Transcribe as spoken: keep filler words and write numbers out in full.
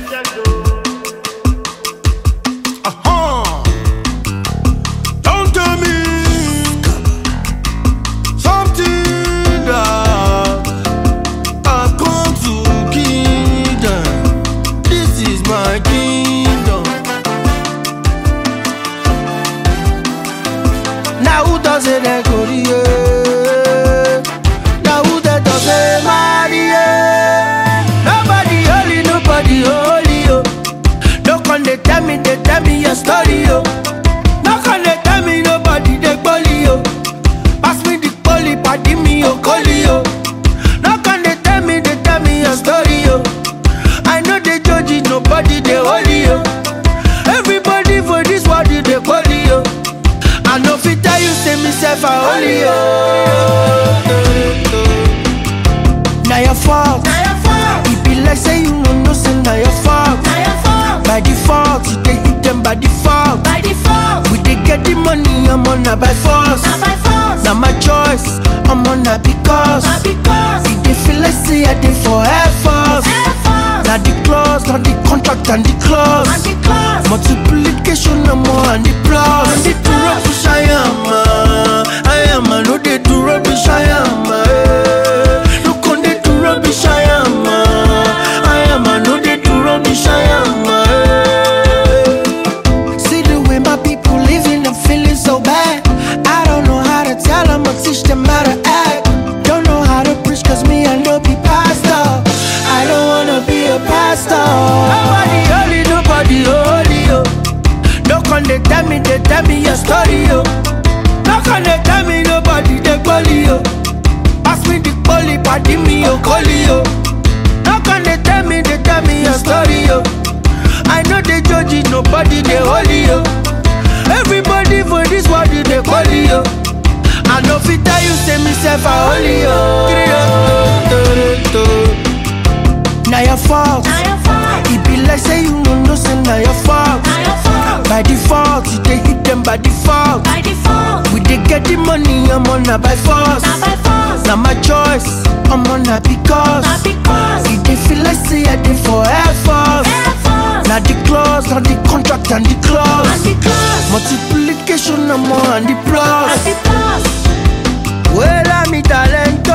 Uh-huh. Don't tell me something that I've come to give them. This is my kingdom. Now who does it then go to you? Now who that does it marry you? Nobody holy, nobody holy, yo. No con they tell me, they tell me your story, yo. No con they tell me nobody they bully, yo. Pass me the bully, party me, yo, collie, yo. No con they tell me, they tell me your story, yo. I know they judge it, nobody they holy, yo. Everybody for this world they bully, yo. I know if I tell you, say myself I holy, yo. Now your fault. It be like say you know no say now your fault. By default, you dey hit them by default. By default, We dey get the money, I'm on a by force. not by force, Now my choice, I'm on a because. not because. It dey feel like say I dey for Air Force. Air Force, Now the clause, not the contract and the clause. and the class, Multiplication no more and the plus. And the Do rubbish I am, uh, I am, I know they do rubbish I am. uh, eh. Look on they do rubbish I am, uh, I am, I know they do rubbish I am. uh, eh. See the way my people living, I'm feeling so bad. I don't know how to tell them, I teach them how to act. Don't know how to preach, cause me I know be pastor. I don't wanna be a pastor. Nobody holy, nobody holy, yo. No con they tell me, they tell me your story, yo. No con they tell me nobody they bully, yo. Pass me the bully, party me, yo, collie, yo. No con they tell me, they tell me your story, yo. I know they judge it, nobody they holy, yo. Everybody for this world they bully, yo. I know if I tell you, say myself I holy, yo. Now your fault. now your fault, It be like say you know no say now your fault. now your fault, By default, you dey hit them by default. by default, We dey get the money, I'm on a by force. not by force, Now my choice, I'm on a because. not because. It dey feel like say I dey for Air Force. Air Force, Now the clause, now the contract and the and clause. the class, Multiplication, no more and the and plus. the class. Well, I'm talent.